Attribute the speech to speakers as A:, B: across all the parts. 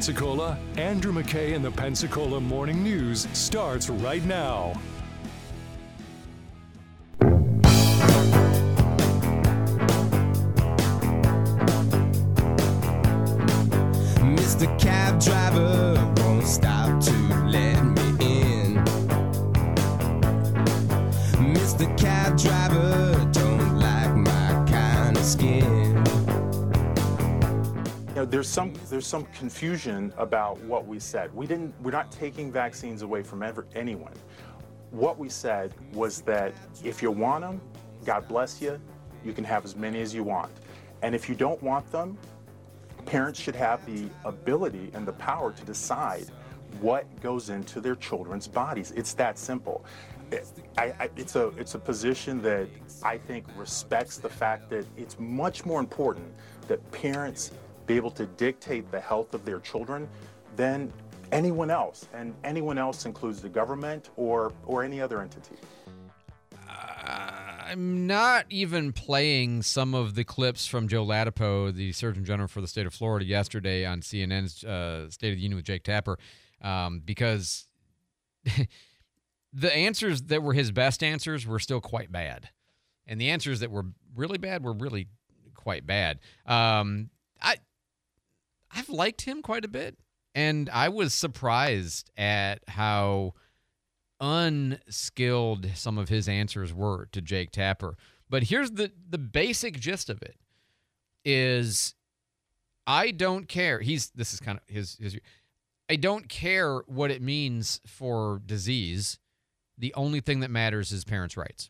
A: Pensacola, Andrew McKay and the Pensacola Morning News starts right now.
B: Mr. Cab Driver won't stop to let me in. Mr. Cab Driver don't like my kind of skin.
C: You know, there's some confusion about what we said. We're not taking vaccines away from anyone. What we said was that if you want them, God bless you, you can have as many as you want. And if you don't want them, parents should have the ability and the power to decide what goes into their children's bodies. It's that simple. It's a position that I think respects the fact that it's much more important that parents be able to dictate the health of their children than anyone else. And anyone else includes the government or any other entity.
D: I'm not even playing some of the clips from Joe Latipo, the Surgeon General for the state of Florida, yesterday on CNN's State of the Union with Jake Tapper, because the answers that were his best answers were still quite bad. And the answers that were really bad were really quite bad. I've liked him quite a bit, and I was surprised at how unskilled some of his answers were to Jake Tapper. But here's the basic gist of it is I don't care. This is kind of his I don't care what it means for disease. The only thing that matters is parents' rights.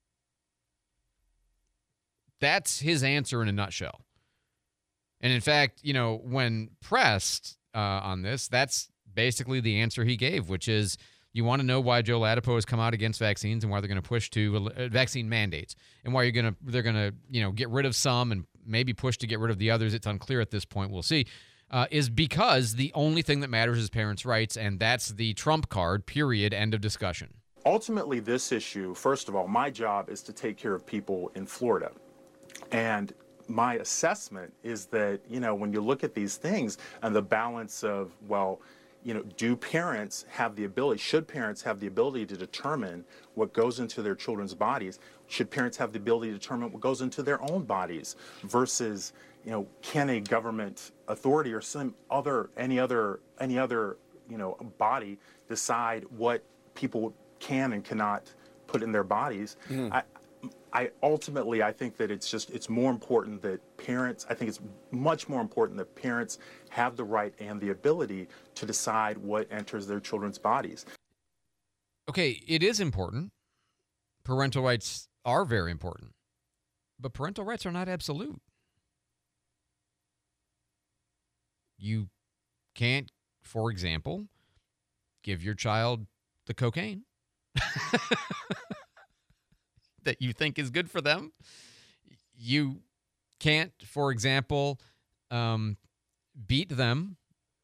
D: That's his answer in a nutshell. And in fact, you know, when pressed on this, that's basically the answer he gave, which is, you want to know why Joe Latipo has come out against vaccines and why they're going to push to vaccine mandates and why they're going to get rid of some and maybe push to get rid of the others. It's unclear at this point. We'll see. Is because the only thing that matters is parents' rights, and that's the trump card, period, end of discussion.
C: Ultimately, this issue, first of all, my job is to take care of people in Florida. And my assessment is that, you know, when you look at these things and the balance of, well, you know, should parents have the ability to determine what goes into their children's bodies? Should parents have the ability to determine what goes into their own bodies versus, you know, can a government authority or any other, you know, body decide what people can and cannot put in their bodies? I ultimately think that it's more important that parents, I think it's much more important that parents have the right and the ability to decide what enters their children's bodies.
D: Okay, it is important. Parental rights are very important. But parental rights are not absolute. You can't, for example, give your child the cocaine that you think is good for them. You can't, for example, beat them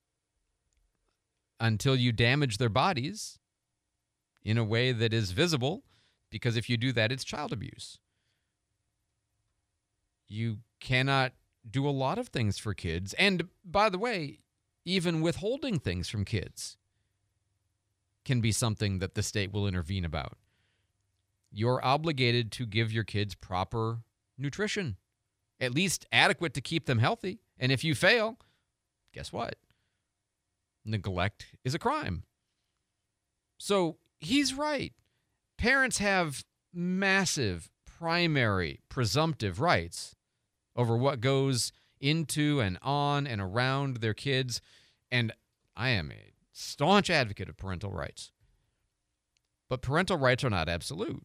D: until you damage their bodies in a way that is visible, because if you do that, it's child abuse. You cannot do a lot of things for kids. And by the way, even withholding things from kids can be something that the state will intervene about. You're obligated to give your kids proper nutrition, at least adequate to keep them healthy. And if you fail, guess what? Neglect is a crime. So he's right. Parents have massive primary presumptive rights over what goes into and on and around their kids. And I am a staunch advocate of parental rights. But parental rights are not absolute.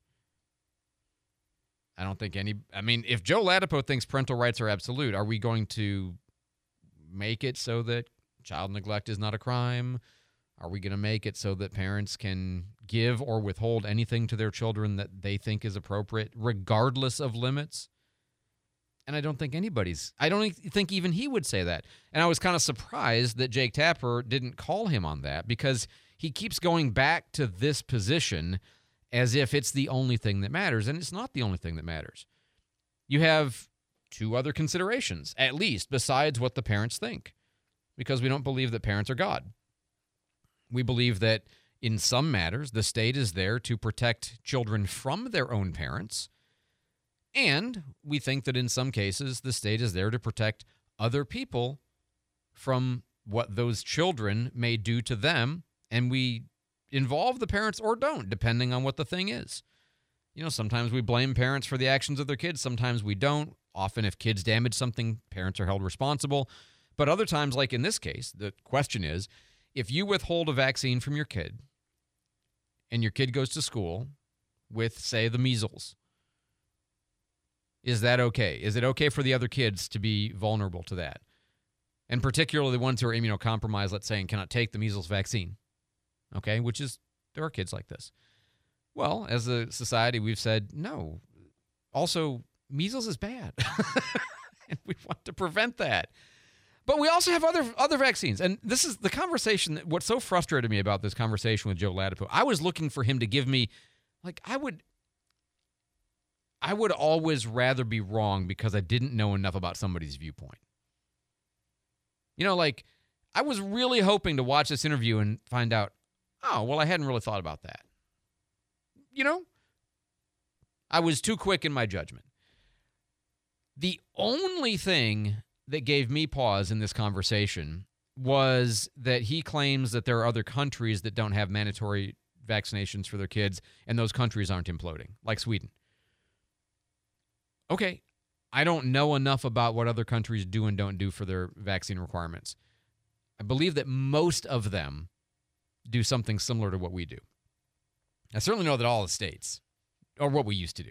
D: I don't think if Joe Latipo thinks parental rights are absolute, are we going to make it so that child neglect is not a crime? Are we going to make it so that parents can give or withhold anything to their children that they think is appropriate, regardless of limits? And I don't think even he would say that. And I was kind of surprised that Jake Tapper didn't call him on that, because he keeps going back to this position as if it's the only thing that matters, and it's not the only thing that matters. You have two other considerations, at least, besides what the parents think. because we don't believe that parents are God. We believe that in some matters, the state is there to protect children from their own parents. And we think that in some cases, the state is there to protect other people from what those children may do to them. And we involve the parents or don't, depending on what the thing is. Sometimes we blame parents for the actions of their kids. Sometimes we don't. Often if kids damage something, parents are held responsible. But other times, like in this case, the question is, if you withhold a vaccine from your kid and your kid goes to school with, say, the measles, is that okay? Is it okay for the other kids to be vulnerable to that? And particularly the ones who are immunocompromised, let's say, and cannot take the measles vaccine. Okay, there are kids like this. Well, as a society, we've said no. Also, measles is bad, and we want to prevent that. But we also have other vaccines, and this is the conversation. What so frustrated me about this conversation with Joe Latipo, I was looking for him to give me, I would always rather be wrong because I didn't know enough about somebody's viewpoint. I was really hoping to watch this interview and find out, oh, well, I hadn't really thought about that. I was too quick in my judgment. The only thing that gave me pause in this conversation was that he claims that there are other countries that don't have mandatory vaccinations for their kids, and those countries aren't imploding, like Sweden. Okay, I don't know enough about what other countries do and don't do for their vaccine requirements. I believe that most of them do something similar to what we do. I certainly know that all the states are what we used to do.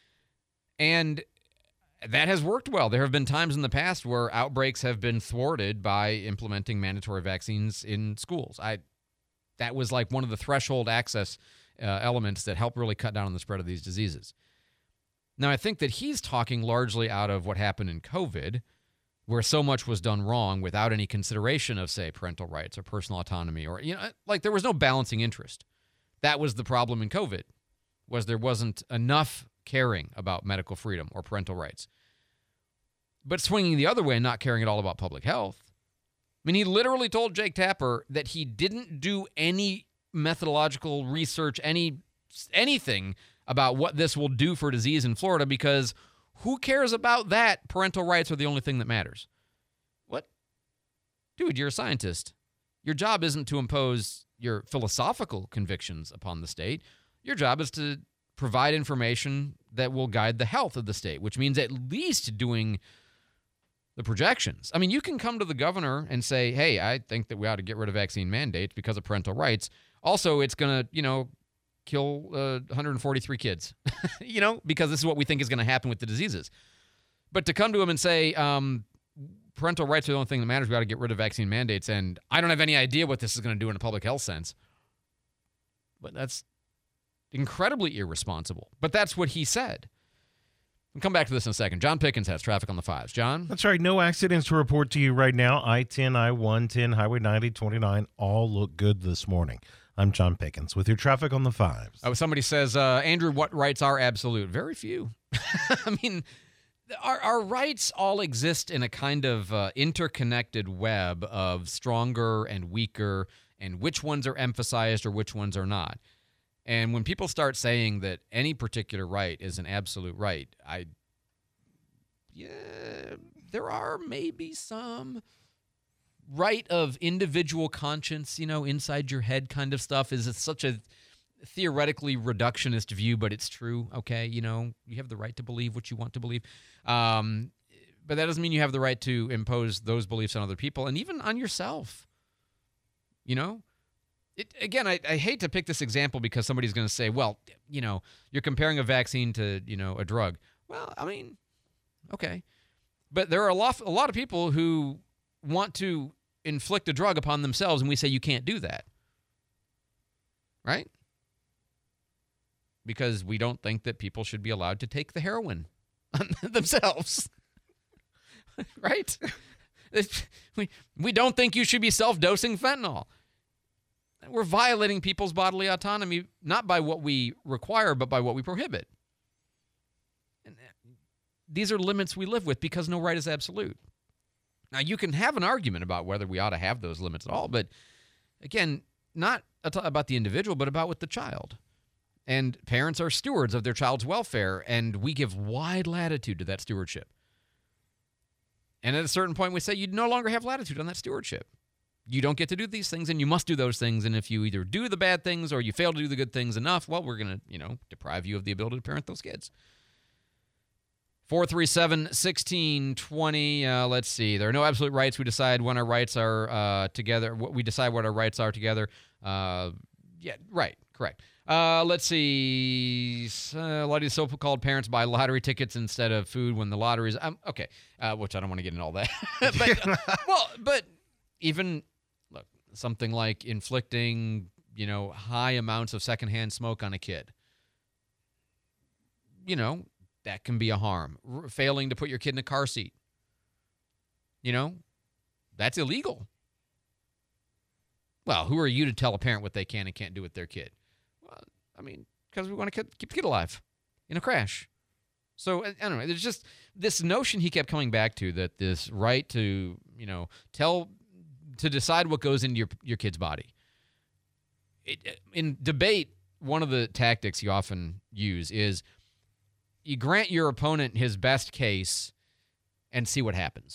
D: And that has worked well. There have been times in the past where outbreaks have been thwarted by implementing mandatory vaccines in schools. That was like one of the threshold access elements that helped really cut down on the spread of these diseases. Now, I think that he's talking largely out of what happened in COVID, where so much was done wrong without any consideration of, say, parental rights or personal autonomy, or, there was no balancing interest. That was the problem in COVID, was there wasn't enough caring about medical freedom or parental rights. But swinging the other way and not caring at all about public health. I mean, he literally told Jake Tapper that he didn't do any methodological research, anything about what this will do for disease in Florida, because who cares about that? Parental rights are the only thing that matters. What? Dude, you're a scientist. Your job isn't to impose your philosophical convictions upon the state. Your job is to provide information that will guide the health of the state, which means at least doing the projections. I mean, you can come to the governor and say, hey, I think that we ought to get rid of vaccine mandates because of parental rights. Also, it's going to, kill 143 kids, because this is what we think is going to happen with the diseases. But to come to him and say, parental rights are the only thing that matters, we ought to get rid of vaccine mandates, and I don't have any idea what this is going to do in a public health sense. But that's incredibly irresponsible. But that's what he said. We'll come back to this in a second. John Pickens has traffic on the 5s. John?
E: That's right. No accidents to report to you right now. I-10, I-110, Highway 90, 29 all look good this morning. I'm John Pickens with your traffic on the 5s.
D: Oh, somebody says, Andrew, what rights are absolute? Very few. I mean, our rights all exist in a kind of interconnected web of stronger and weaker, and which ones are emphasized or which ones are not. And when people start saying that any particular right is an absolute right, there are maybe some right of individual conscience, inside your head kind of stuff. Is such a theoretically reductionist view, but it's true. Okay, you have the right to believe what you want to believe. But that doesn't mean you have the right to impose those beliefs on other people and even on yourself. Again, I hate to pick this example because somebody's going to say, well, you're comparing a vaccine to, a drug. Well, I mean, okay. But there are a lot of people who want to inflict a drug upon themselves, and we say you can't do that. Right? Because we don't think that people should be allowed to take the heroin on themselves. Right? We don't think you should be self-dosing fentanyl. We're violating people's bodily autonomy, not by what we require, but by what we prohibit. And these are limits we live with because no right is absolute. Now, you can have an argument about whether we ought to have those limits at all, but again, not about the individual, but about with the child. And parents are stewards of their child's welfare, and we give wide latitude to that stewardship. And at a certain point, we say you no longer have latitude on that stewardship. You don't get to do these things, and you must do those things. And if you either do the bad things or you fail to do the good things enough, well, we're going to, deprive you of the ability to parent those kids. 437-1620. Let's see. There are no absolute rights. We decide when our rights are together. We decide what our rights are together. Yeah, right. Correct. Let's see. A lot of these so-called parents buy lottery tickets instead of food when the lottery's okay. Which I don't want to get into all that. but even look, something like inflicting, high amounts of secondhand smoke on a kid. That can be a harm. Failing to put your kid in a car seat. That's illegal. Well, who are you to tell a parent what they can and can't do with their kid? Well, because we want to keep the kid alive in a crash. So, I don't know. There's just this notion he kept coming back to, that this right to, to decide what goes into your kid's body. In debate, one of the tactics you often use is you grant your opponent his best case and see what happens.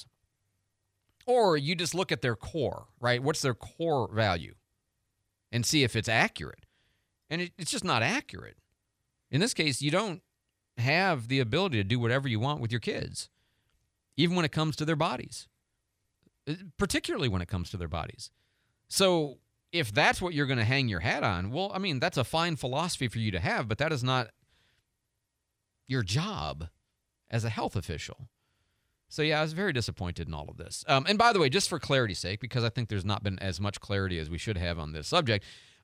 D: Or you just look at their core, right? What's their core value? And see if it's accurate. And it's just not accurate. In this case, you don't have the ability to do whatever you want with your kids, even when it comes to their bodies, particularly when it comes to their bodies. So if that's what you're going to hang your hat on, well, that's a fine philosophy for you to have, but that is not your job as a health official. So, yeah, I was very disappointed in all of this. And by the way, just for clarity's sake, because I think there's not been as much clarity as we should have on this subject,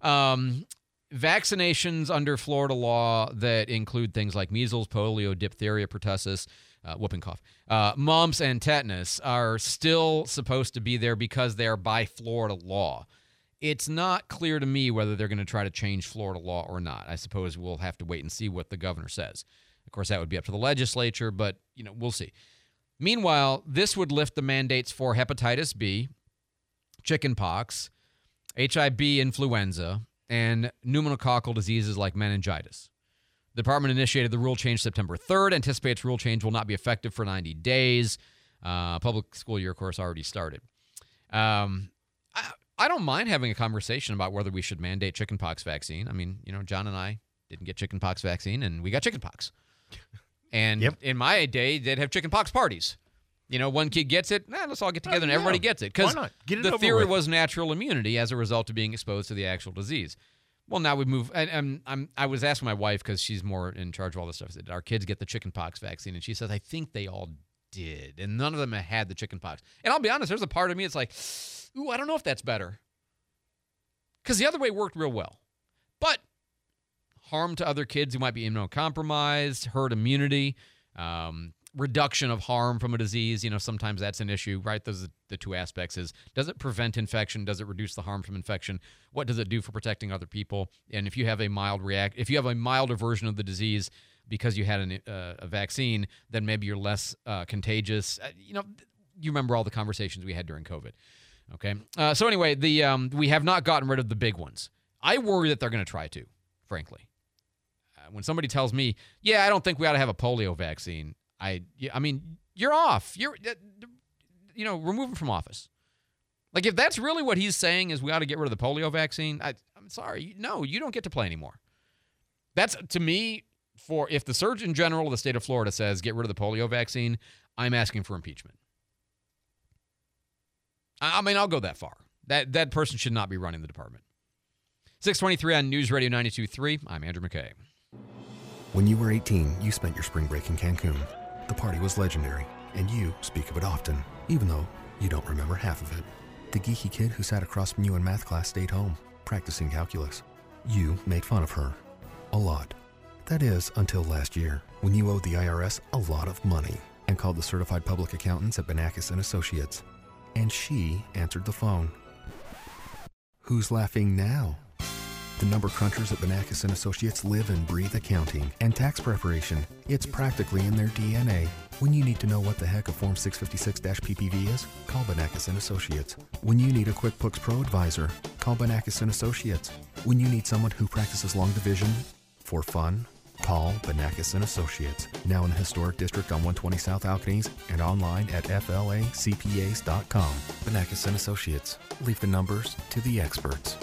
D: vaccinations under Florida law that include things like measles, polio, diphtheria, pertussis, whooping cough, mumps, and tetanus are still supposed to be there because they are by Florida law. It's not clear to me whether they're going to try to change Florida law or not. I suppose we'll have to wait and see what the governor says. Of course, that would be up to the legislature, but, we'll see. Meanwhile, this would lift the mandates for hepatitis B, chickenpox, HIB influenza, and pneumococcal diseases like meningitis. The department initiated the rule change September 3rd, anticipates rule change will not be effective for 90 days. Public school year, of course, already started. I don't mind having a conversation about whether we should mandate chickenpox vaccine. John and I didn't get chickenpox vaccine, and we got chickenpox. And in my day, they'd have chickenpox parties. One kid gets it, let's all get together and everybody gets it. Because the theory was natural immunity as a result of being exposed to the actual disease. Well, now we move. And I was asking my wife, because she's more in charge of all this stuff, did our kids get the chickenpox vaccine? And she says, I think they all did. And none of them had the chickenpox. And I'll be honest, there's a part of me that's like, ooh, I don't know if that's better. Because the other way worked real well. But harm to other kids who might be immunocompromised, herd immunity, reduction of harm from a disease. Sometimes that's an issue, right? Those are the two aspects. Does it prevent infection? Does it reduce the harm from infection? What does it do for protecting other people? And if you have a milder version of the disease because you had a vaccine, then maybe you're less contagious. You remember all the conversations we had during COVID. Okay. So anyway, we have not gotten rid of the big ones. I worry that they're going to try to, frankly. When somebody tells me, I don't think we ought to have a polio vaccine, you're off. Remove him from office. Like, if that's really what he's saying is we ought to get rid of the polio vaccine, I'm sorry. No, you don't get to play anymore. That's, to me, if the Surgeon General of the state of Florida says get rid of the polio vaccine, I'm asking for impeachment. I'll go that far. That person should not be running the department. 623 on News Radio 92.3. I'm Andrew McKay.
F: When you were 18, you spent your spring break in Cancun. The party was legendary, and you speak of it often, even though you don't remember half of it. The geeky kid who sat across from you in math class stayed home, practicing calculus. You made fun of her. A lot. That is, until last year, when you owed the IRS a lot of money and called the certified public accountants at Banakis & Associates. And she answered the phone. Who's laughing now? The number crunchers at Banakis & Associates live and breathe accounting and tax preparation. It's practically in their DNA. When you need to know what the heck a Form 656-PPV is, call Banakis & Associates. When you need a QuickBooks Pro advisor, call Banakis & Associates. When you need someone who practices long division for fun, call Banakis & Associates. Now in the Historic District on 120 South Alcanese and online at flacpas.com. Banakis & Associates. Leave the numbers to the experts.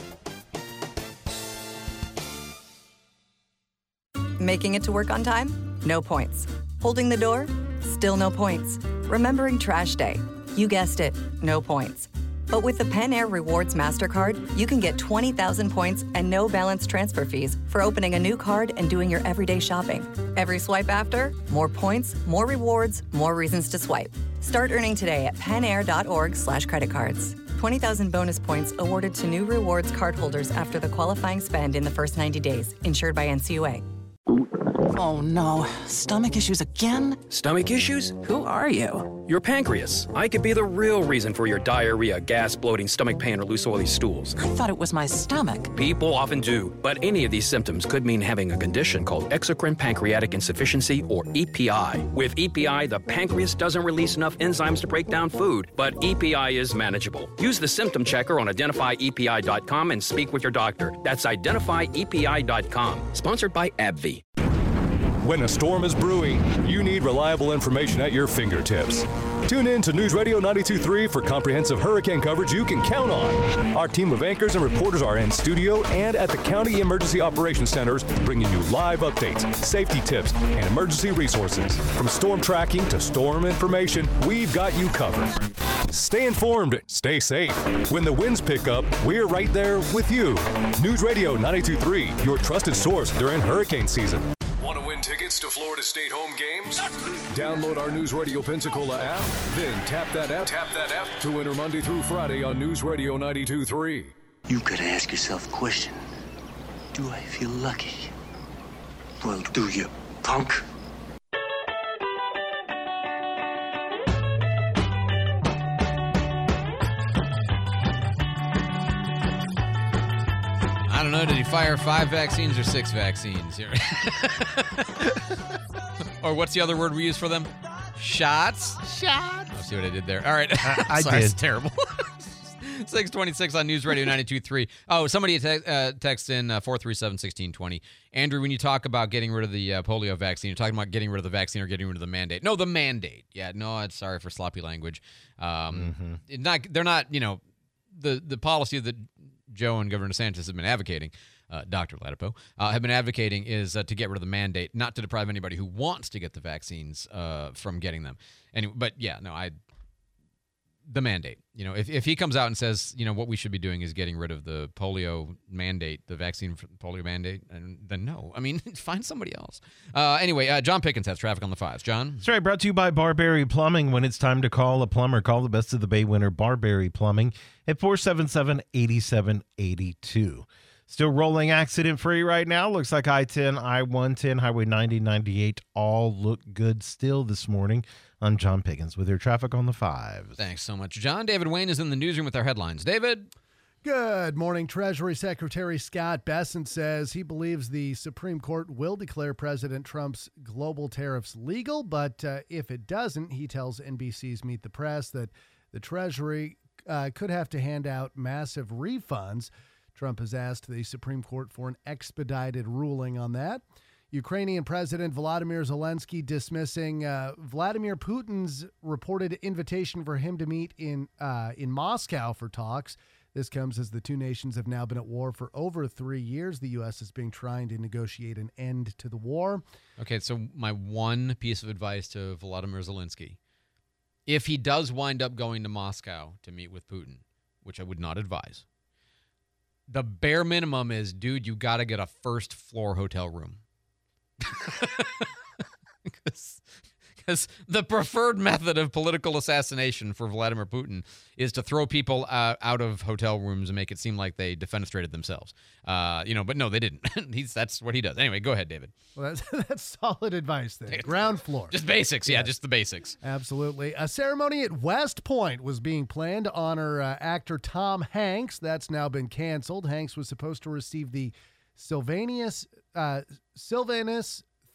G: Making it to work on time? No points. Holding the door? Still no points. Remembering trash day? You guessed it, no points. But with the Pen Air Rewards MasterCard, you can get 20,000 points and no balance transfer fees for opening a new card and doing your everyday shopping. Every swipe after, more points, more rewards, more reasons to swipe. Start earning today at penair.org/creditcards. 20,000 bonus points awarded to new rewards cardholders after the qualifying spend in the first 90 days, insured by NCUA.
H: Oh no, stomach issues again?
I: Stomach issues?
H: Who are you?
I: Your pancreas. I could be the real reason for your diarrhea, gas, bloating, stomach pain, or loose oily stools.
H: I thought it was my stomach.
I: People often do, but any of these symptoms could mean having a condition called exocrine pancreatic insufficiency, or EPI. With EPI, the pancreas doesn't release enough enzymes to break down food, but EPI is manageable. Use the symptom checker on identifyepi.com and speak with your doctor. That's identifyepi.com. Sponsored by AbbVie.
A: When a storm is brewing, you need reliable information at your fingertips. Tune in to News Radio 92.3 for comprehensive hurricane coverage you can count on. Our team of anchors and reporters are in studio and at the County Emergency Operations Centers, bringing you live updates, safety tips, and emergency resources. From storm tracking to storm information, we've got you covered. Stay informed, stay safe. When the winds pick up, we're right there with you. News Radio 92.3, your trusted source during hurricane season. Want to win tickets to Florida State home games? Download our News Radio Pensacola app, then tap that app to enter Monday through Friday on News Radio 92.3.
J: You gotta ask yourself a question. Do I feel lucky? Well, do you, punk?
D: I don't know, did he fire 5 vaccines or 6 vaccines here? Or what's the other word we use for them? Shots? Shots. I'll see what I did there. All right.
E: I
D: Sorry,
E: did.
D: It's terrible. 626 on News Radio 92.3. Oh, somebody text in 437-1620. Andrew, when you talk about getting rid of the polio vaccine, you're talking about getting rid of the vaccine or getting rid of the mandate. No, the mandate. Yeah, no, I'm sorry for sloppy language. They're not, the policy that Joe and Governor DeSantis have been advocating, Dr. Latipo, have been advocating is to get rid of the mandate, not to deprive anybody who wants to get the vaccines from getting them. But yeah, no, the mandate. If he comes out and says, what we should be doing is getting rid of the polio mandate, the vaccine polio mandate, and then no. I mean, find somebody else. Anyway, John Pickens has traffic on the 5s. John?
E: That's right, brought to you by Barberry Plumbing. When it's time to call a plumber, call the best of the Bay winner, Barberry Plumbing, at 477-8782. Still rolling accident-free right now. Looks like I-10, I-110, Highway 90, 98 all look good still this morning. I'm John Pickens with your traffic on the 5s.
D: Thanks so much, John. David Wayne is in the newsroom with our headlines. David?
K: Good morning. Treasury Secretary Scott Bessent says he believes the Supreme Court will declare President Trump's global tariffs legal, but if it doesn't, he tells NBC's Meet the Press that the Treasury could have to hand out massive refunds. Trump has asked the Supreme Court for an expedited ruling on that. Ukrainian President Volodymyr Zelensky dismissing Vladimir Putin's reported invitation for him to meet in Moscow for talks. This comes as the two nations have now been at war for over 3 years. The U.S. is trying to negotiate an end to the war.
D: Okay, so my one piece of advice to Volodymyr Zelensky, if he does wind up going to Moscow to meet with Putin, which I would not advise, the bare minimum is, dude, you got to get a first-floor hotel room. Because the preferred method of political assassination for Vladimir Putin is to throw people out of hotel rooms and make it seem like they defenestrated themselves. But no, they didn't. That's what he does. Anyway, go ahead, David.
K: Well, that's solid advice there. Ground floor.
D: Just basics. Yeah, just the basics.
K: Absolutely. A ceremony at West Point was being planned to honor actor Tom Hanks. That's now been canceled. Hanks was supposed to receive the Sylvanus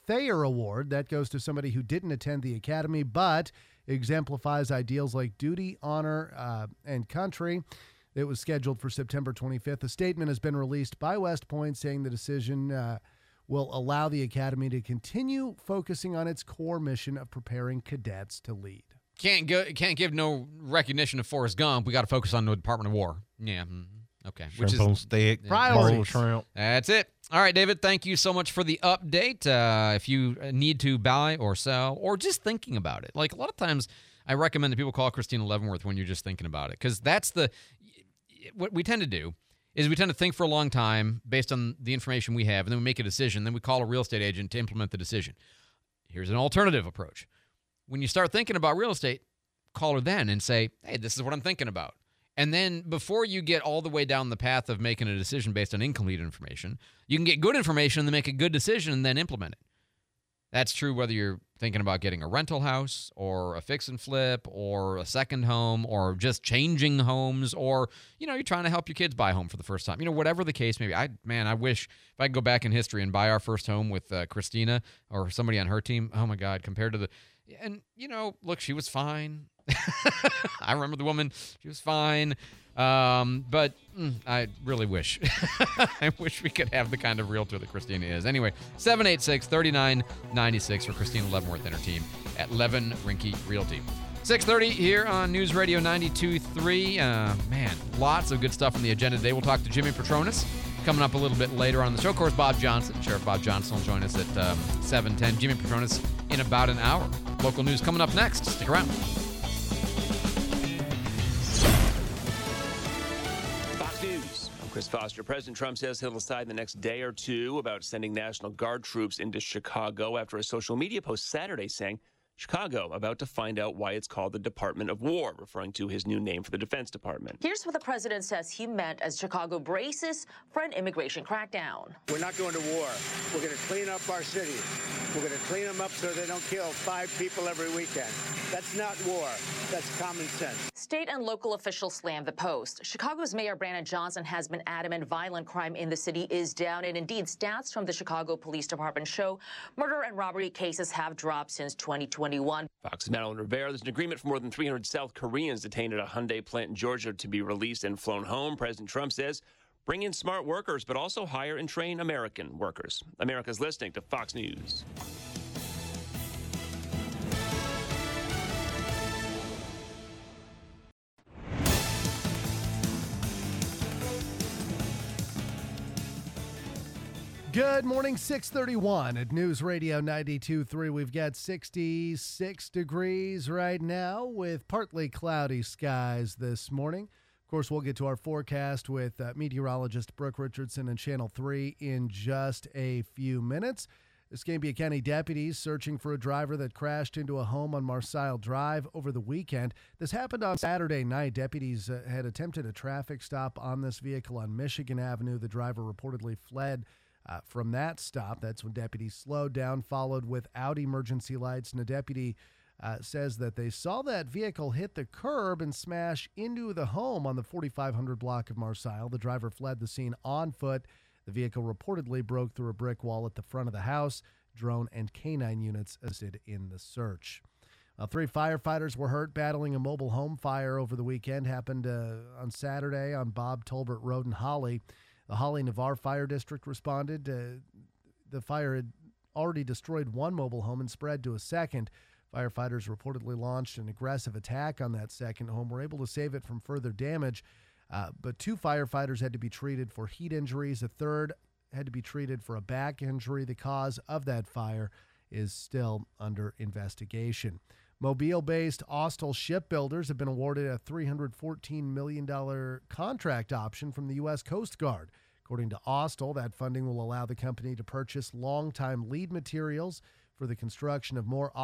K: Thayer Award. That goes to somebody who didn't attend the academy but exemplifies ideals like duty, honor, and country. It was scheduled for September 25th. A statement has been released by West Point saying the decision will allow the academy to continue focusing on its core mission of preparing cadets to lead.
D: Can't give no recognition of Forrest Gump. We got to focus on the Department of War. Yeah. Okay.
E: Which is steak,
K: priorities.
E: Shrimp.
D: That's it. All right, David, thank you so much for the update. If you need to buy or sell or just thinking about it, like a lot of times I recommend that people call Christina Leavenworth when you're just thinking about it, because that's what we tend to do is we tend to think for a long time based on the information we have, and then we make a decision. Then we call a real estate agent to implement the decision. Here's an alternative approach. When you start thinking about real estate, call her then and say, hey, this is what I'm thinking about. And then before you get all the way down the path of making a decision based on incomplete information, you can get good information and then make a good decision and then implement it. That's true whether you're thinking about getting a rental house or a fix and flip or a second home or just changing homes, or, you're trying to help your kids buy a home for the first time. Whatever the case may be. I wish if I could go back in history and buy our first home with Christina or somebody on her team. Oh, my God, compared to and, look, she was fine. I remember the woman. She was fine. But I really wish. I wish we could have the kind of realtor that Christina is. Anyway, 786-3996 for Christina Leavenworth and her team at Levin Rinke Realty. 6:30 here on News Radio 92.3. Man, lots of good stuff on the agenda today. We'll talk to Jimmy Petronas coming up a little bit later on the show. Of course, Bob Johnson, Sheriff Bob Johnson will join us at 7:10. Jimmy Petronas in about an hour. Local news coming up next. Stick around.
L: Fox News. I'm Chris Foster. President Trump says he'll decide in the next day or two about sending National Guard troops into Chicago after a social media post Saturday saying Chicago about to find out why it's called the Department of War, referring to his new name for the Defense Department.
M: Here's what the president says he meant as Chicago braces for an immigration crackdown.
N: We're not going to war. We're going to clean up our city. We're going to clean them up so they don't kill 5 people every weekend. That's not war. That's common sense.
M: State and local officials slammed the post. Chicago's Mayor Brandon Johnson has been adamant violent crime in the city is down, and indeed, stats from the Chicago Police Department show murder and robbery cases have dropped since 2021.
L: Fox's Madeline Rivera. There's an agreement for more than 300 South Koreans detained at a Hyundai plant in Georgia to be released and flown home. President Trump says bring in smart workers, but also hire and train American workers. America's listening to Fox News.
K: Good morning, 6:31 at News Radio 92.3. We've got 66 degrees right now with partly cloudy skies this morning. Of course, we'll get to our forecast with meteorologist Brooke Richardson and Channel 3 in just a few minutes. Escambia County deputies searching for a driver that crashed into a home on Marsile Drive over the weekend. This happened on Saturday night. Deputies had attempted a traffic stop on this vehicle on Michigan Avenue. The driver reportedly fled from that stop. That's when deputies slowed down, followed without emergency lights. And a deputy says that they saw that vehicle hit the curb and smash into the home on the 4500 block of Marsile. The driver fled the scene on foot. The vehicle reportedly broke through a brick wall at the front of the house. Drone and canine units assisted in the search. 3 firefighters were hurt battling a mobile home fire over the weekend. Happened on Saturday on Bob Tolbert Road in Holly. The Holly-Navarre Fire District responded. The fire had already destroyed one mobile home and spread to a second. Firefighters reportedly launched an aggressive attack on that second home, were able to save it from further damage, but 2 firefighters had to be treated for heat injuries. A third had to be treated for a back injury. The cause of that fire is still under investigation. Mobile-based Austal Shipbuilders have been awarded a $314 million contract option from the U.S. Coast Guard. According to Austal, that funding will allow the company to purchase long-time lead materials for the construction of more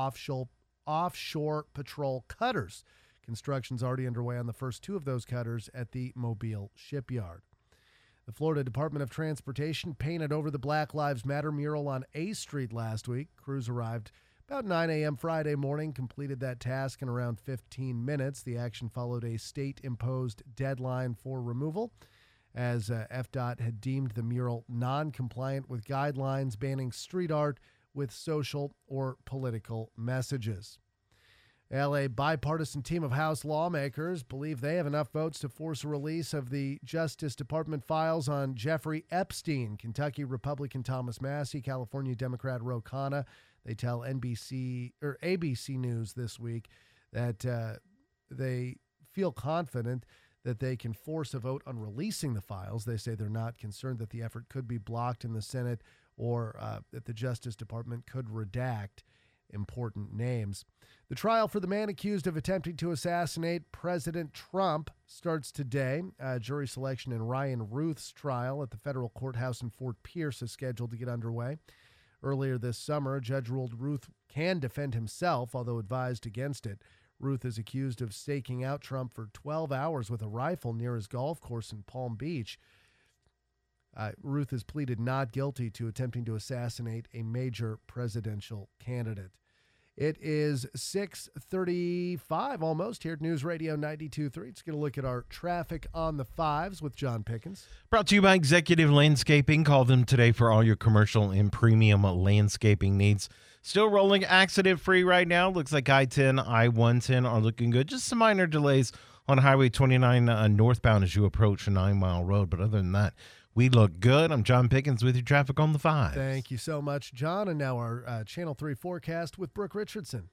K: offshore patrol cutters. Construction's already underway on the first 2 of those cutters at the Mobile shipyard. The Florida Department of Transportation painted over the Black Lives Matter mural on A Street last week. Crews arrived about 9 a.m. Friday morning, completed that task in around 15 minutes. The action followed a state-imposed deadline for removal, as FDOT had deemed the mural non-compliant with guidelines banning street art with social or political messages. A bipartisan team of House lawmakers believe they have enough votes to force a release of the Justice Department files on Jeffrey Epstein. Kentucky Republican Thomas Massie, California Democrat Ro Khanna. They tell ABC News this week that they feel confident that they can force a vote on releasing the files. They say they're not concerned that the effort could be blocked in the Senate or that the Justice Department could redact important names. The trial for the man accused of attempting to assassinate President Trump starts today. Jury selection in Ryan Ruth's trial at the federal courthouse in Fort Pierce is scheduled to get underway. Earlier this summer, a judge ruled Ruth can defend himself, although advised against it. Ruth is accused of staking out Trump for 12 hours with a rifle near his golf course in Palm Beach. Ruth has pleaded not guilty to attempting to assassinate a major presidential candidate. It is 6:35 almost here at News Radio 92.3. Let's get a look at our traffic on the fives with John Pickens.
E: Brought to you by Executive Landscaping. Call them today for all your commercial and premium landscaping needs. Still rolling accident-free right now. Looks like I-10, I-110 are looking good. Just some minor delays on Highway 29 northbound as you approach a 9-mile road. But other than that, we look good. I'm John Pickens with your traffic on the 5.
K: Thank you so much, John. And now our Channel 3 forecast with Brooke Richardson.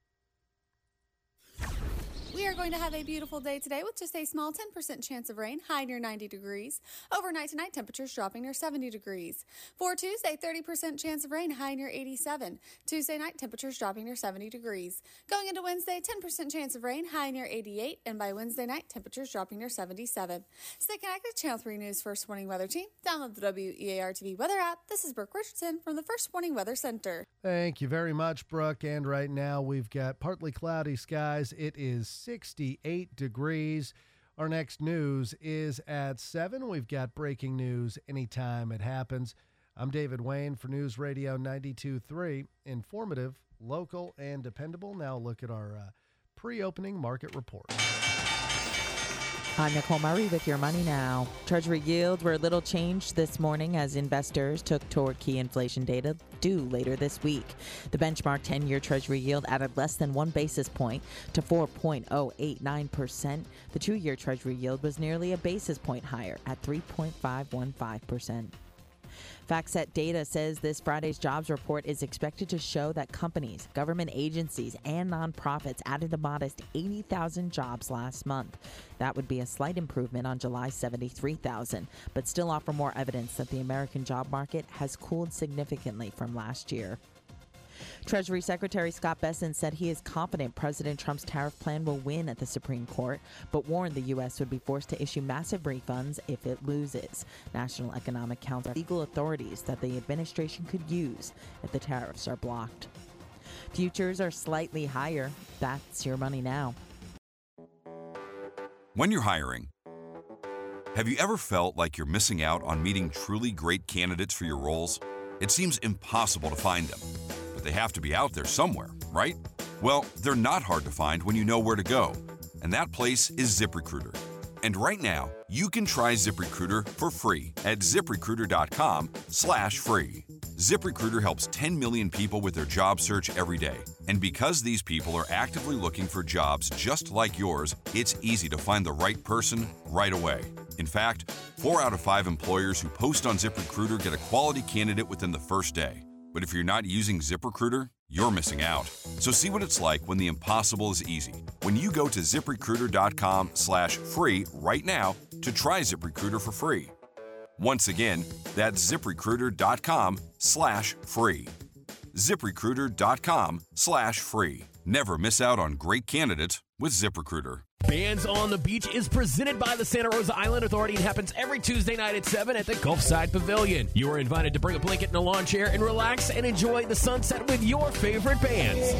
O: We are going to have a beautiful day today with just a small 10% chance of rain, high near 90 degrees. Overnight tonight, temperatures dropping near 70 degrees. For Tuesday, 30% chance of rain, high near 87. Tuesday night, temperatures dropping near 70 degrees. Going into Wednesday, 10% chance of rain, high near 88. And by Wednesday night, temperatures dropping near 77. Stay connected to Channel 3 News First Warning Weather Team. Download the WEAR TV weather app. This is Brooke Richardson from the First Warning Weather Center.
K: Thank you very much, Brooke. And right now, we've got partly cloudy skies. It is 68 degrees. Our next news is at 7. We've got breaking news anytime it happens. I'm David Wayne for News Radio 92.3. Informative, local, and dependable. Now look at our pre-opening market report.
P: I'm Nicole Murray with your Money Now. Treasury yields were a little changed this morning as investors took toward key inflation data due later this week. The benchmark 10-year Treasury yield added less than 1 basis point to 4.089%. The 2-year Treasury yield was nearly a basis point higher at 3.515%. FactSet data says this Friday's jobs report is expected to show that companies, government agencies, and nonprofits added a modest 80,000 jobs last month. That would be a slight improvement on July's 73,000, but still offer more evidence that the American job market has cooled significantly from last year. Treasury Secretary Scott Bessent said he is confident President Trump's tariff plan will win at the Supreme Court, but warned the U.S. would be forced to issue massive refunds if it loses. National Economic Council legal authorities that the administration could use if the tariffs are blocked. Futures are slightly higher. That's your Money Now.
Q: When you're hiring, have you ever felt like you're missing out on meeting truly great candidates for your roles? It seems impossible to find them. But they have to be out there somewhere, right? Well, they're not hard to find when you know where to go. And that place is ZipRecruiter. And right now, you can try ZipRecruiter for free at ZipRecruiter.com/free. ZipRecruiter helps 10 million people with their job search every day. And because these people are actively looking for jobs just like yours, it's easy to find the right person right away. In fact, 4 out of 5 employers who post on ZipRecruiter get a quality candidate within the first day. But if you're not using ZipRecruiter, you're missing out. So see what it's like when the impossible is easy. When you go to ZipRecruiter.com/free right now to try ZipRecruiter for free. Once again, that's ZipRecruiter.com/free. ZipRecruiter.com/free. Never miss out on great candidates with ZipRecruiter.
R: Bands on the Beach is presented by the Santa Rosa Island Authority and happens every Tuesday night at 7 at the Gulfside Pavilion. You are invited to bring a blanket and a lawn chair and relax and enjoy the sunset with your favorite bands.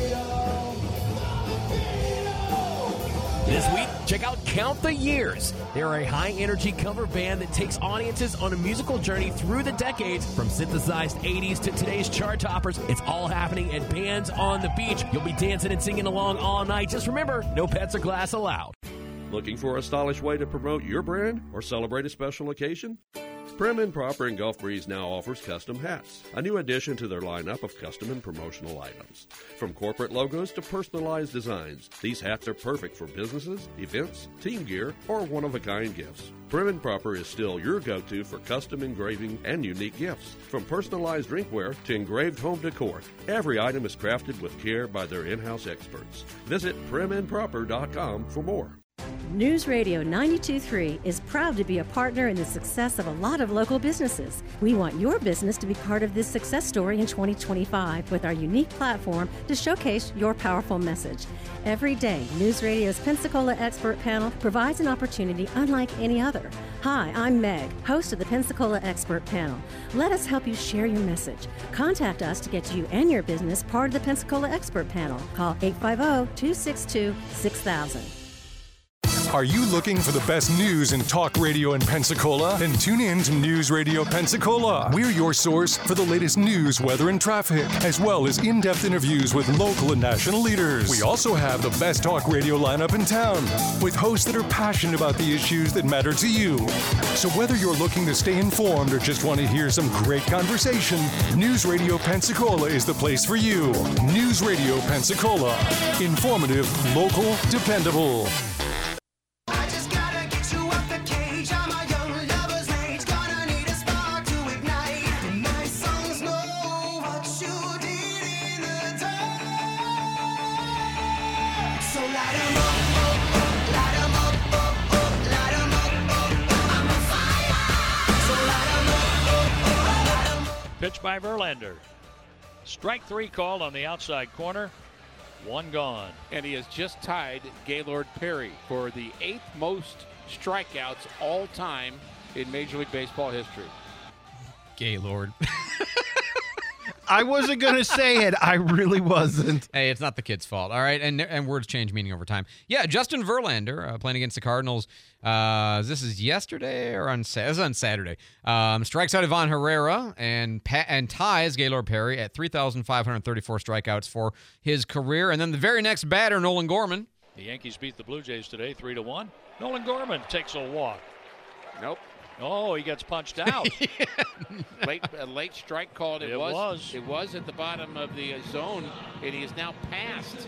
R: This week, check out Count the Years. They're a high-energy cover band that takes audiences on a musical journey through the decades, from synthesized 80s to today's chart toppers. It's all happening at Bands on the Beach. You'll be dancing and singing along all night. Just remember, no pets or glass allowed.
S: Looking for a stylish way to promote your brand or celebrate a special occasion? Prim and Proper in Gulf Breeze now offers custom hats, a new addition to their lineup of custom and promotional items. From corporate logos to personalized designs, these hats are perfect for businesses, events, team gear, or one-of-a-kind gifts. Prim and Proper is still your go-to for custom engraving and unique gifts. From personalized drinkware to engraved home decor, every item is crafted with care by their in-house experts. Visit primandproper.com for more.
T: News Radio 92.3 is proud to be a partner in the success of a lot of local businesses. We want your business to be part of this success story in 2025 with our unique platform to showcase your powerful message. Every day, News Radio's Pensacola Expert Panel provides an opportunity unlike any other. Hi, I'm Meg, host of the Pensacola Expert Panel. Let us help you share your message. Contact us to get you and your business part of the Pensacola Expert Panel. Call 850-262-6000.
A: Are you looking for the best news in talk radio in Pensacola? Then tune in to News Radio Pensacola. We're your source for the latest news, weather, and traffic, as well as in-depth interviews with local and national leaders. We also have the best talk radio lineup in town, with hosts that are passionate about the issues that matter to you. So whether you're looking to stay informed or just want to hear some great conversation, News Radio Pensacola is the place for you. News Radio Pensacola. Informative, local, dependable.
U: Pitch by Verlander. Strike three called on the outside corner. One gone.
V: And he has just tied Gaylord Perry for the 8th most strikeouts all time in Major League Baseball history.
D: Gaylord.
E: I wasn't going to say it. I really wasn't.
D: Hey, it's not the kid's fault, all right? And words change meaning over time. Yeah, Justin Verlander playing against the Cardinals. This is yesterday or on Saturday. Strikes out Ivan Herrera and ties Gaylord Perry at 3,534 strikeouts for his career. And then the very next batter, Nolan Gorman.
U: The Yankees beat the Blue Jays today 3-1. Nolan Gorman takes a walk.
V: Nope.
U: Oh, he gets punched out.
V: Late strike called. It was at the bottom of the zone, and he is now past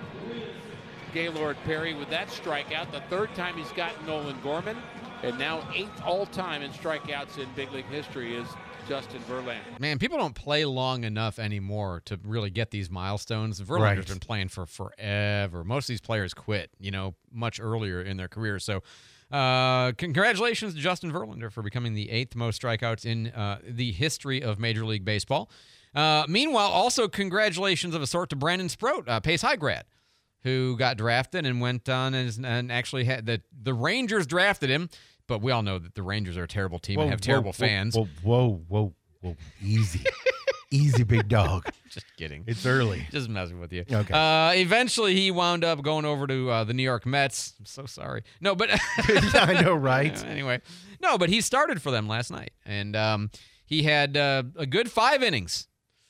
V: Gaylord Perry with that strikeout. The third time he's gotten Nolan Gorman, and now 8th all-time in strikeouts in big league history is Justin Verlander.
D: Man, people don't play long enough anymore to really get these milestones. Verlander's been playing for forever. Most of these players quit, much earlier in their career. So congratulations to Justin Verlander for becoming the 8th most strikeouts in the history of Major League Baseball. Meanwhile, also congratulations of a sort to Brandon Sproat, Pace High grad, who got drafted and went on and actually had the Rangers drafted him, but we all know that the Rangers are a terrible team and have terrible fans.
E: Whoa. Easy. Easy, big dog.
D: Just kidding.
E: It's early.
D: Just messing with you.
E: Okay.
D: Eventually, he wound up going over to the New York Mets. I'm so sorry. No, but
E: I know, right?
D: Anyway, no, but he started for them last night, and he had a good 5 innings.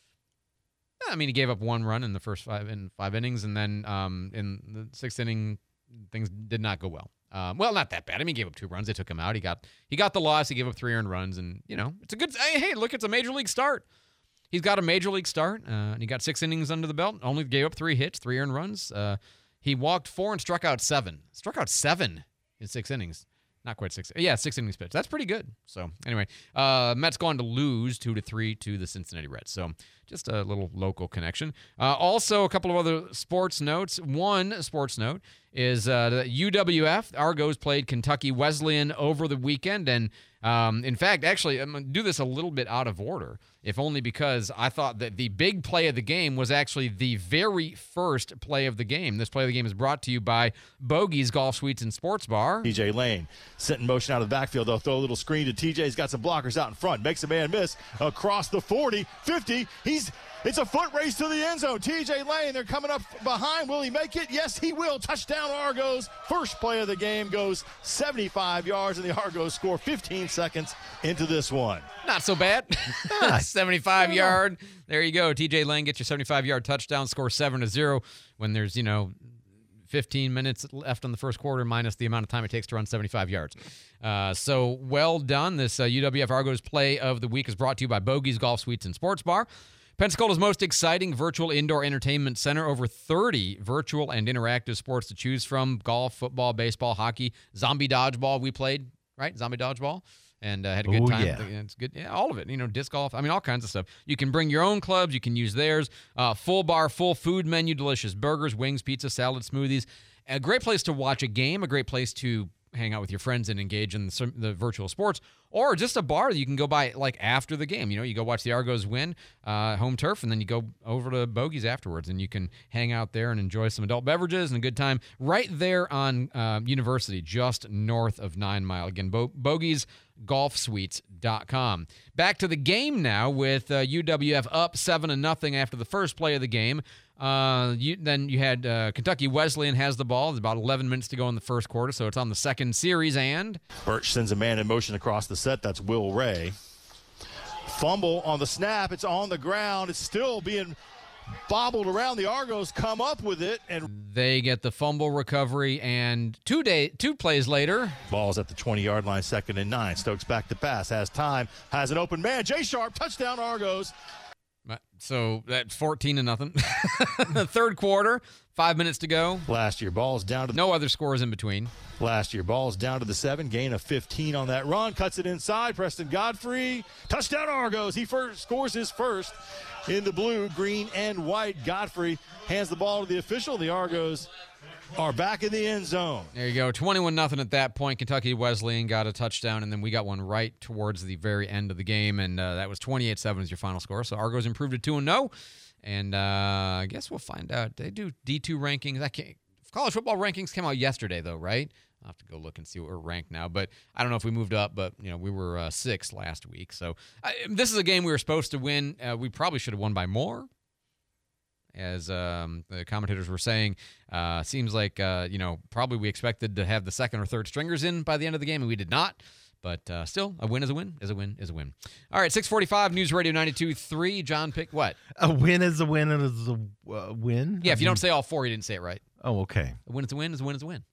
D: I mean, he gave up 1 run in the first 5 innings, and then in the 6th inning, things did not go well. Well, not that bad. I mean, he gave up 2 runs. They took him out. He got the loss. He gave up 3 earned runs, and it's a good. Hey, look, it's a major league start. He's got a major league start, and he got 6 innings under the belt. Only gave up 3 hits, 3 earned runs. He walked 4 and struck out 7. Struck out 7 in 6 innings. Not quite 6. Yeah, 6 innings pitched. That's pretty good. So anyway, Mets going to lose 2-3 to the Cincinnati Reds. So just a little local connection. Also, a couple of other sports notes. One sports note is that UWF, Argos, played Kentucky Wesleyan over the weekend. And in fact, actually, I'm going to do this a little bit out of order, if only because I thought that the big play of the game was actually the very first play of the game. This play of the game is brought to you by Bogey's Golf Suites and Sports Bar.
W: TJ Lane set in motion out of the backfield. They'll throw a little screen to TJ. He's got some blockers out in front. Makes a man miss across the 40, 50. It's a foot race to the end zone. TJ Lane, they're coming up behind. Will he make it? Yes, he will. Touchdown Argos. First play of the game goes 75 yards, and the Argos score 15 seconds into this one.
D: Not so bad. 75-yard. There you go. TJ Lane gets your 75-yard touchdown, score 7-0 when there's, 15 minutes left on the first quarter minus the amount of time it takes to run 75 yards. So well done. This UWF Argos play of the week is brought to you by Bogey's Golf Suites and Sports Bar. Pensacola's most exciting virtual indoor entertainment center. Over 30 virtual and interactive sports to choose from. Golf, football, baseball, hockey, zombie dodgeball we played, right? Zombie dodgeball. And had a good time.
E: Yeah.
D: It's good. Yeah, all of it. Disc golf. I mean, all kinds of stuff. You can bring your own clubs. You can use theirs. Full bar, full food menu, delicious burgers, wings, pizza, salad, smoothies. A great place to watch a game. A great place to hang out with your friends and engage in the virtual sports, or just a bar that you can go by like after the game. You go watch the Argos win home turf, and then you go over to Bogey's afterwards, and you can hang out there and enjoy some adult beverages and a good time right there on University, just north of 9 Mile. Again, Bogey's golfsuites.com. Back to the game now with UWF up 7-0 after the first play of the game. Then you had Kentucky Wesleyan has the ball. There's about 11 minutes to go in the first quarter, so it's on the second series. And
W: Birch sends a man in motion across the set. That's Will Ray. Fumble on the snap. It's on the ground. It's still being bobbled around. The Argos come up with it, and
D: they get the fumble recovery. And two plays later,
W: ball's at the 20-yard line, 2nd and 9. Stokes back to pass, has time, has an open man. Jay Sharp, touchdown Argos.
D: So that's 14-0. Third quarter, 5 minutes to go.
W: Last year, ball's down to
D: no other scores in between.
W: Last year, ball's down to the 7, gain of 15 on that run. Cuts it inside. Preston Godfrey, touchdown Argos. He scores his first in the blue, green, and white. Godfrey hands the ball to the official. The Argos are back in the end zone.
D: There you go, 21-0 at that point. Kentucky Wesleyan got a touchdown, and then we got one right towards the very end of the game, and that was 28-7 is your final score. So Argos improved to 2-0, and I guess we'll find out. They do D2 rankings. College football rankings came out yesterday, though, right? I'll have to go look and see what we're ranked now, but I don't know if we moved up, but we were 6th last week. So this is a game we were supposed to win. We probably should have won by more. As the commentators were saying, seems like, probably we expected to have the second or third stringers in by the end of the game, and we did not. But still, a win is a win, is a win, is a win. All right, 6:45, News Radio 92.3. John, pick what?
E: A win is a win and is a win?
D: Yeah, if you don't say all four, you didn't say it right.
E: Oh, okay.
D: A win is a win, is a win, is a win.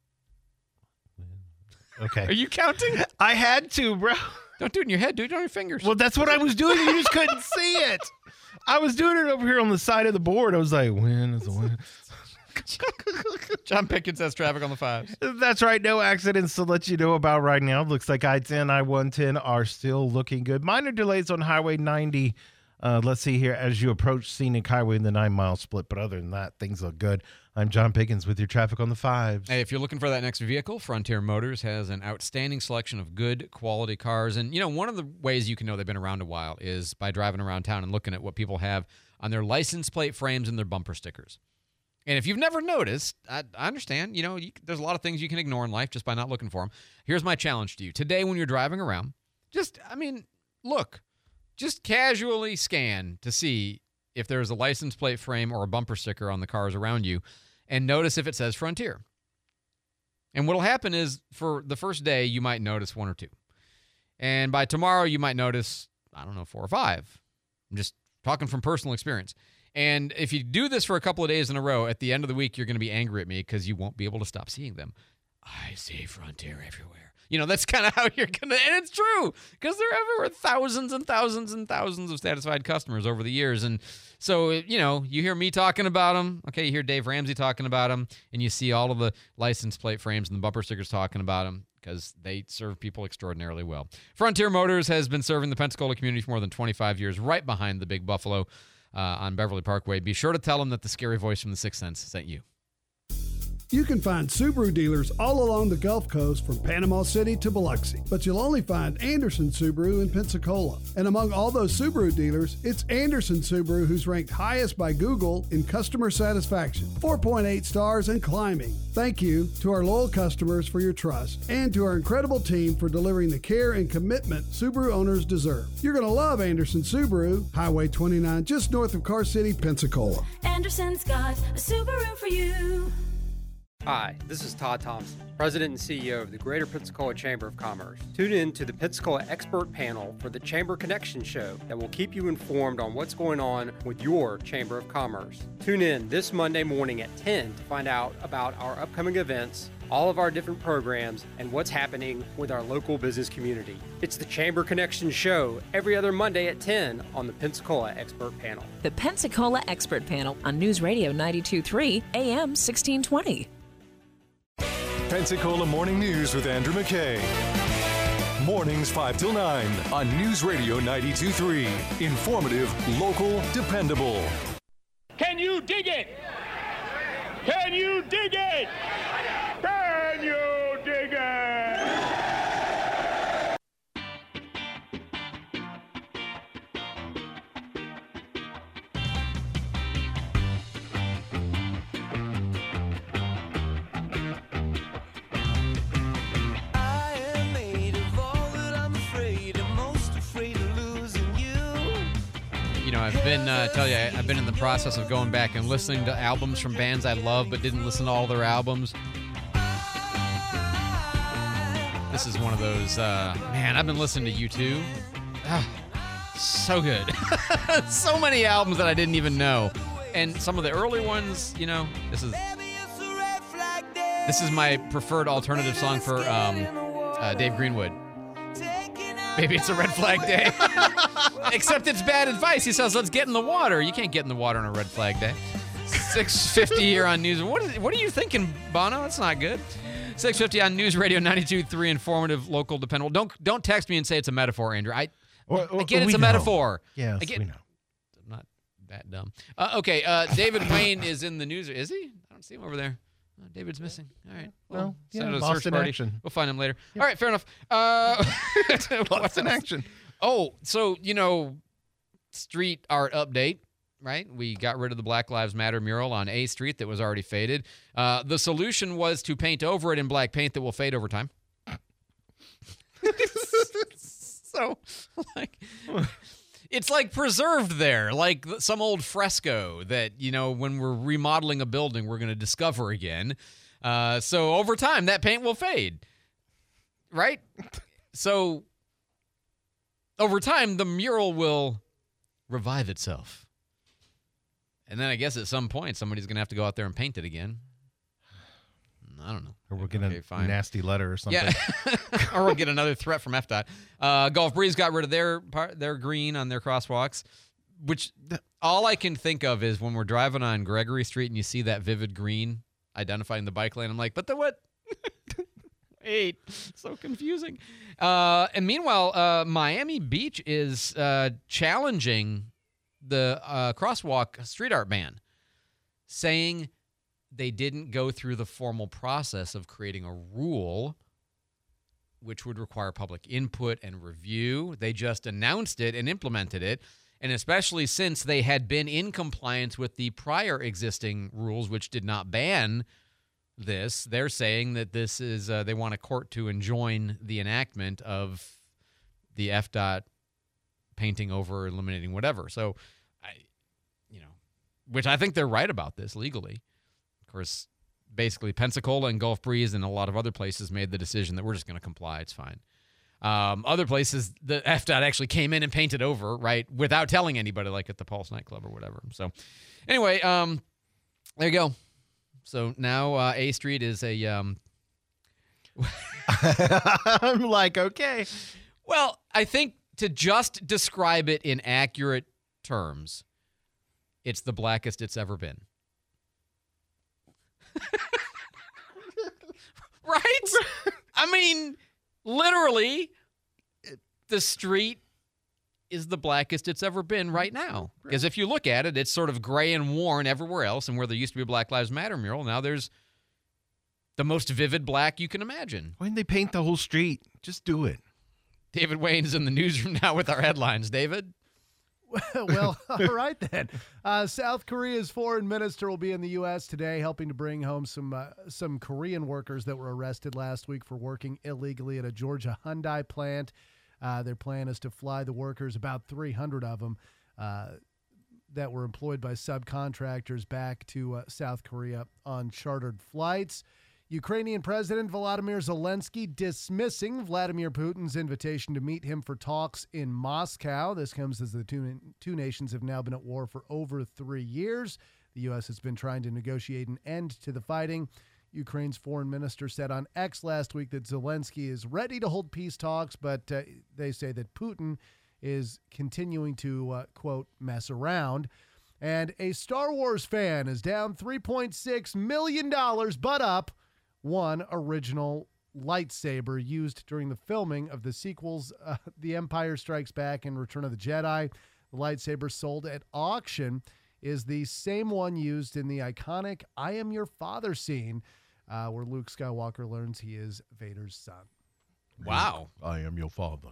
E: Okay.
D: Are you counting?
E: I had to, bro.
D: Don't do it in your head. Do it on your fingers.
E: Well, that's what I was doing. You just couldn't see it. I was doing it over here on the side of the board. I was like, win is a win.
D: John Pickens has traffic on the 5s.
E: That's right. No accidents to let you know about right now. Looks like I-10, I-110 are still looking good. Minor delays on Highway 90. Let's see here as you approach Scenic Highway in the 9 Mile split. But other than that, things look good. I'm John Pickens with your traffic on the 5s.
D: Hey, if you're looking for that next vehicle, Frontier Motors has an outstanding selection of good quality cars. And, one of the ways you can know they've been around a while is by driving around town and looking at what people have on their license plate frames and their bumper stickers. And if you've never noticed, I understand, there's a lot of things you can ignore in life just by not looking for them. Here's my challenge to you. Today when you're driving around, look. Just casually scan to see if there's a license plate frame or a bumper sticker on the cars around you, and notice if it says Frontier. And what'll happen is for the first day, you might notice 1 or 2. And by tomorrow, you might notice, 4 or 5. I'm just talking from personal experience. And if you do this for a couple of days in a row, at the end of the week, you're going to be angry at me because you won't be able to stop seeing them. I see Frontier everywhere. That's kind of how you're going to, and it's true, because they're everywhere. Thousands and thousands and thousands of satisfied customers over the years. And so, you hear me talking about them. Okay, you hear Dave Ramsey talking about them, and you see all of the license plate frames and the bumper stickers talking about them because they serve people extraordinarily well. Frontier Motors has been serving the Pensacola community for more than 25 years, right behind the Big Buffalo on Beverly Parkway. Be sure to tell them that the scary voice from the Sixth Sense sent you.
B: You can find Subaru dealers all along the Gulf Coast from Panama City to Biloxi, but you'll only find Anderson Subaru in Pensacola. And among all those Subaru dealers, it's Anderson Subaru who's ranked highest by Google in customer satisfaction, 4.8 stars and climbing. Thank you to our loyal customers for your trust and to our incredible team for delivering the care and commitment Subaru owners deserve. You're going to love Anderson Subaru, Highway 29, just north of Car City, Pensacola.
C: Anderson's got a Subaru for you. Hi, this is Todd Thompson, President and CEO of the Greater Pensacola Chamber of Commerce. Tune in to the Pensacola Expert Panel for the Chamber Connection Show that will keep you informed on what's going on with your Chamber of Commerce. Tune in this Monday morning at 10 to find out about our upcoming events, all of our different programs, and what's happening with our local business community. It's the Chamber Connection Show every other Monday at 10 on the Pensacola Expert Panel.
F: The Pensacola Expert Panel on News Radio 92.3 AM 1620.
A: Pensacola Morning News with Andrew McKay. Mornings 5 till 9 on News Radio 92.3. Informative, local, dependable.
U: Can you dig it? Can you dig it? Can you dig it?
D: You know, I've been in the process of going back and listening to albums from bands I love but didn't listen to all their albums. This is one of those, man, I've been listening to U2. So good. So many albums that I didn't even know. And some of the early ones, you know, this is my preferred alternative song for Dave Greenwood. Maybe it's a red flag day. Except it's bad advice. He says, let's get in the water. You can't get in the water on a red flag day. 6:50 here on News. What are you thinking, Bono? That's not good. 6:50 on News Radio 92.3, informative, local, dependable. Don't text me and say it's a metaphor, Andrew. I get it's a metaphor.
E: Yes, we know.
D: I'm not that dumb. Okay, David Wayne is in the news. Is he? I don't see him over there. David's missing. All right.
E: Well,
D: send it to the
E: lost
D: search
E: in
D: party.
E: action.
D: We'll find him later. All right, fair enough.
E: Lost in action.
D: Oh, so, you know, street art update, right? We got rid of the Black Lives Matter mural on A Street that was already faded. The solution was to paint over it in black paint that will fade over time. So, like, it's like preserved there, like some old fresco that, you know, when we're remodeling a building, we're going to discover again. So over time, that paint will fade, right? So over time, the mural will revive itself. And then I guess at some point, somebody's going to have to go out there and paint it again. I don't know.
E: Or we'll get a nasty letter or something.
D: Yeah. Or we'll get another threat from FDOT. Gulf Breeze got rid of their green on their crosswalks, which all I can think of is when we're driving on Gregory Street and you see that vivid green identifying the bike lane. I'm like, but the what? Wait, so confusing. And meanwhile, Miami Beach is challenging the crosswalk street art ban, saying they didn't go through the formal process of creating a rule, which would require public input and review. They just announced it and implemented it. And especially since they had been in compliance with the prior existing rules, which did not ban this, they're saying that this is, they want a court to enjoin the enactment of the FDOT painting over, eliminating whatever. So, which I think they're right about this legally. Of course, basically Pensacola and Gulf Breeze and a lot of other places made the decision that we're just going to comply. It's fine. Other places, the FDOT actually came in and painted over, right, without telling anybody, like at the Pulse nightclub or whatever. So anyway, there you go. So now A Street is a...
E: I'm like, okay.
D: Well, I think to just describe it in accurate terms, it's the blackest it's ever been. Right? I mean, literally, the street is the blackest it's ever been right now. Because if you look at it, it's sort of gray and worn everywhere else. And where there used to be a Black Lives Matter mural, now there's the most vivid black you can imagine.
E: Why didn't they paint the whole street? Just do it.
D: David Wayne's in the newsroom now with our headlines. David?
K: Well, all right then. South Korea's foreign minister will be in the U.S. today, helping to bring home some Korean workers that were arrested last week for working illegally at a Georgia Hyundai plant. Their plan is to fly the workers, about 300 of them, that were employed by subcontractors back to South Korea on chartered flights. Ukrainian President Volodymyr Zelensky dismissing Vladimir Putin's invitation to meet him for talks in Moscow. This comes as the two nations have now been at war for over 3 years. The U.S. has been trying to negotiate an end to the fighting. Ukraine's foreign minister said on X last week that Zelensky is ready to hold peace talks, but they say that Putin is continuing to, quote, mess around. And a Star Wars fan is down $3.6 million, but up one original lightsaber used during the filming of the sequels, The Empire Strikes Back and Return of the Jedi. The lightsaber sold at auction is the same one used in the iconic I Am Your Father scene, where Luke Skywalker learns he is Vader's son.
D: Wow.
E: I am your father.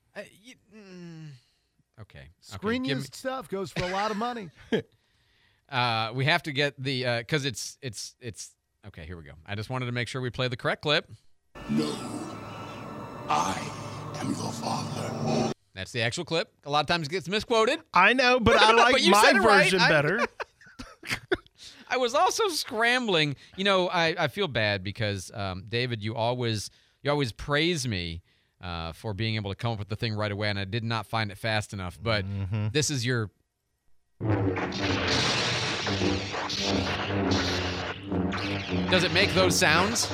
D: Okay.
K: Screen used stuff goes for a lot of money.
D: We have to get the, because it's, okay, here we go. I just wanted to make sure we play the correct clip.
G: No, I am your father.
D: That's the actual clip. A lot of times it gets misquoted.
E: I know, but I like my version better.
D: I was also scrambling. You know, I feel bad because, David, you always praise me for being able to come up with the thing right away, and I did not find it fast enough. But this is your... Does it make those sounds?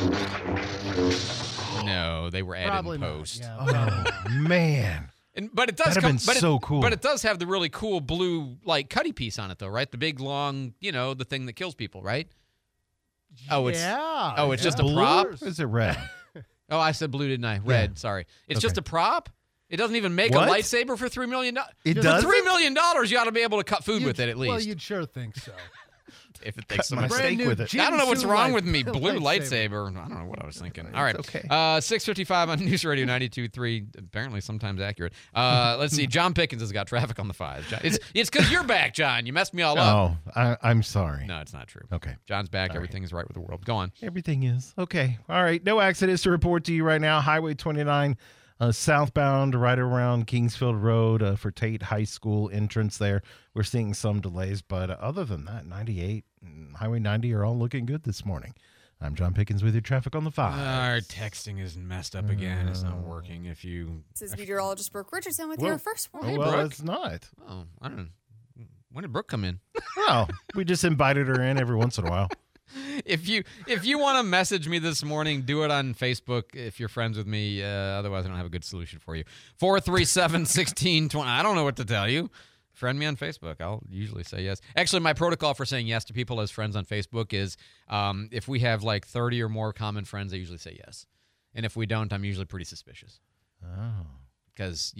D: No, they were added
K: Probably
D: in post.
K: not. Yeah.
E: Oh, man.
D: But it does
E: That'd have been so cool.
D: But it does have the really cool blue like cutty piece on it, though, right? The big long, the thing that kills people, right? Oh, it's just a prop.
E: Or is it red?
D: Oh, I said blue, didn't I? Red. Sorry, it's just a prop. It doesn't even make a lightsaber for $3 million.
E: It does.
D: For $3 million, you ought to be able to cut food with it at least.
K: Well, you'd sure think so.
D: If it takes
E: my steak with it.
D: I don't know what's wrong with me. Blue
K: lightsaber.
D: lightsaber. I don't know what I was thinking. All right.
E: Okay.
D: 6:55 on News Radio 92.3. Apparently sometimes accurate. Let's see. John Pickens has got traffic on the 5. It's because you're back, John. You messed me all up.
E: Oh, I'm sorry.
D: No, it's not true.
E: Okay.
D: John's back. Everything is right with the world. Go on.
E: Everything is. Okay. All right. No accidents to report to you right now. Highway 29 southbound right around Kingsfield Road for Tate High School entrance there. We're seeing some delays, but other than that, 98 and Highway 90 are all looking good this morning. I'm John Pickens with your traffic on the 5.
D: Our texting is messed up again. It's not working.
O: This is meteorologist Brooke Richardson with your first one.
D: Hey,
E: well,
D: Brooke.
E: it's not.
D: Oh, I don't know. When did Brooke come in?
E: Well, we just invited her in every once in a while.
D: If you want to message me this morning, do it on Facebook if you're friends with me. Otherwise, I don't have a good solution for you. 437-1620. I don't know what to tell you. Friend me on Facebook. I'll usually say yes. Actually, my protocol for saying yes to people as friends on Facebook is if we have like 30 or more common friends, I usually say yes. And if we don't, I'm usually pretty suspicious.
E: Oh.
D: Because,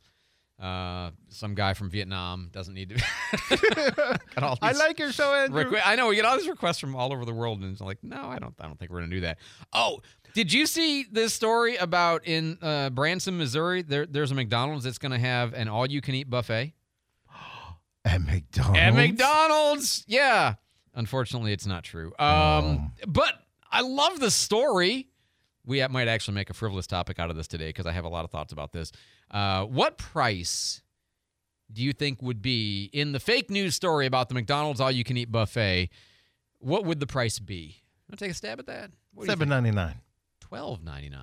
D: some guy from Vietnam doesn't need to.
E: I like your show, Andrew.
D: I know we get all these requests from all over the world, and it's like, no, I don't think we're gonna do that. Oh, did you see this story about in Branson, Missouri? There's a McDonald's that's gonna have an all-you-can-eat buffet.
E: At McDonald's.
D: At McDonald's, yeah. Unfortunately, it's not true. But I love the story. We might actually make a frivolous topic out of this today because I have a lot of thoughts about this. What price do you think would be in the fake news story about the McDonald's all-you-can-eat buffet? What would the price be? Want to take a stab at that?
E: $7.99.
D: $12.99.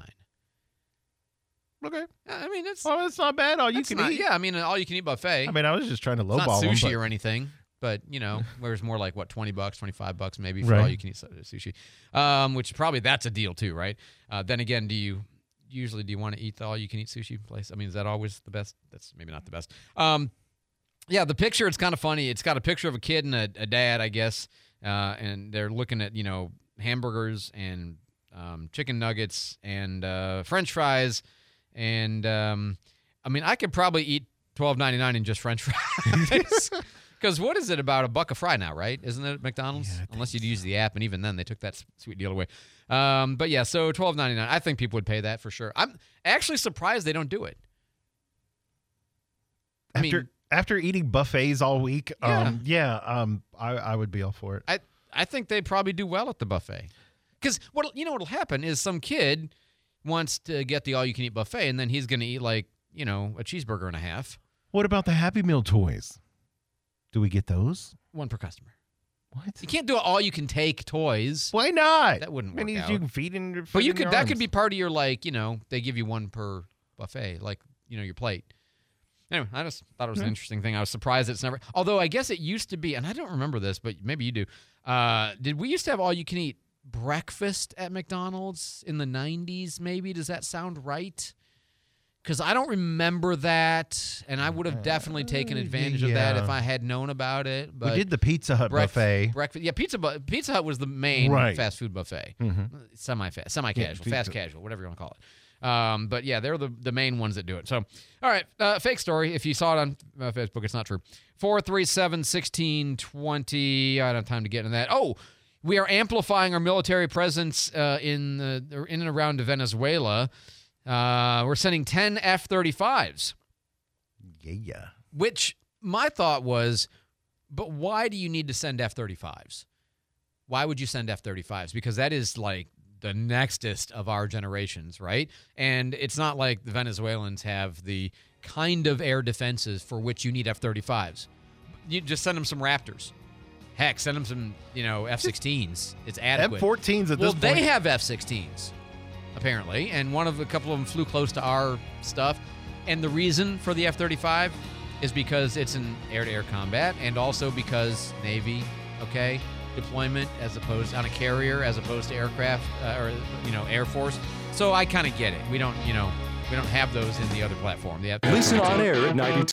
E: Okay.
D: I mean, it's
E: not bad. All you can eat.
D: Yeah, I mean, an all-you-can-eat buffet.
E: I mean, I was just trying to lowball
D: them. It's not sushi
E: them,
D: or anything. But, where's more like, what, $20, $25 maybe for all you can eat sushi. Which probably that's a deal too, right? Then again, do you want to eat the all you can eat sushi place? I mean, is that always the best? That's maybe not the best. Yeah, the picture, it's kind of funny. It's got a picture of a kid and a dad, I guess. And they're looking at, hamburgers and chicken nuggets and French fries. And, I mean, I could probably eat $12.99 in just French fries. Because what is it about $1 a fry now, right? Isn't it at McDonald's? Yeah, unless you'd use the app, and even then they took that sweet deal away. But yeah, so $12.99. I think people would pay that for sure. I'm actually surprised they don't do it.
E: After eating buffets all week, I would be all for it.
D: I think they'd probably do well at the buffet. Because what'll happen is some kid wants to get the all-you-can-eat buffet, and then he's going to eat like, a cheeseburger and a half.
E: What about the Happy Meal toys? Do we get those?
D: One per customer.
E: What?
D: You can't do all-you-can-take toys.
E: Why not?
D: That wouldn't work out.
E: You can feed in your
D: But you
E: in
D: could.
E: your
D: That
E: arms.
D: could be part of your, like, they give you one per buffet, like, your plate. Anyway, I just thought it was an interesting thing. I was surprised it's never. Although I guess it used to be, and I don't remember this, but maybe you do. Did we used to have all-you-can-eat breakfast at McDonald's in the 90s? Maybe does that sound right? Because I don't remember that, and I would have definitely taken advantage of that if I had known about it. But
E: we did the Pizza Hut buffet.
D: Breakfast, yeah, Pizza Hut was the main fast food buffet. Semi-casual, fast casual, whatever you want to call it. But yeah, they're the main ones that do it. So, all right, fake story. If you saw it on Facebook, it's not true. 437-1620. I don't have time to get into that. Oh, we are amplifying our military presence in and around Venezuela. We're sending 10 F-35s.
E: Yeah.
D: Which my thought was, but why do you need to send F-35s? Why would you send F-35s? Because that is like the nextest of our generations, right? And it's not like the Venezuelans have the kind of air defenses for which you need F-35s. You just send them some Raptors. Heck, send them some, F-16s. It's adequate.
E: F-14s at this point.
D: Well, they have F-16s. Apparently, and a couple of them flew close to our stuff. And the reason for the F-35 is because it's an air-to-air combat, and also because Navy, deployment as opposed on a carrier as opposed to aircraft or Air Force. So I kind of get it. We don't have those in the other platform.
A: Listen on air at 92.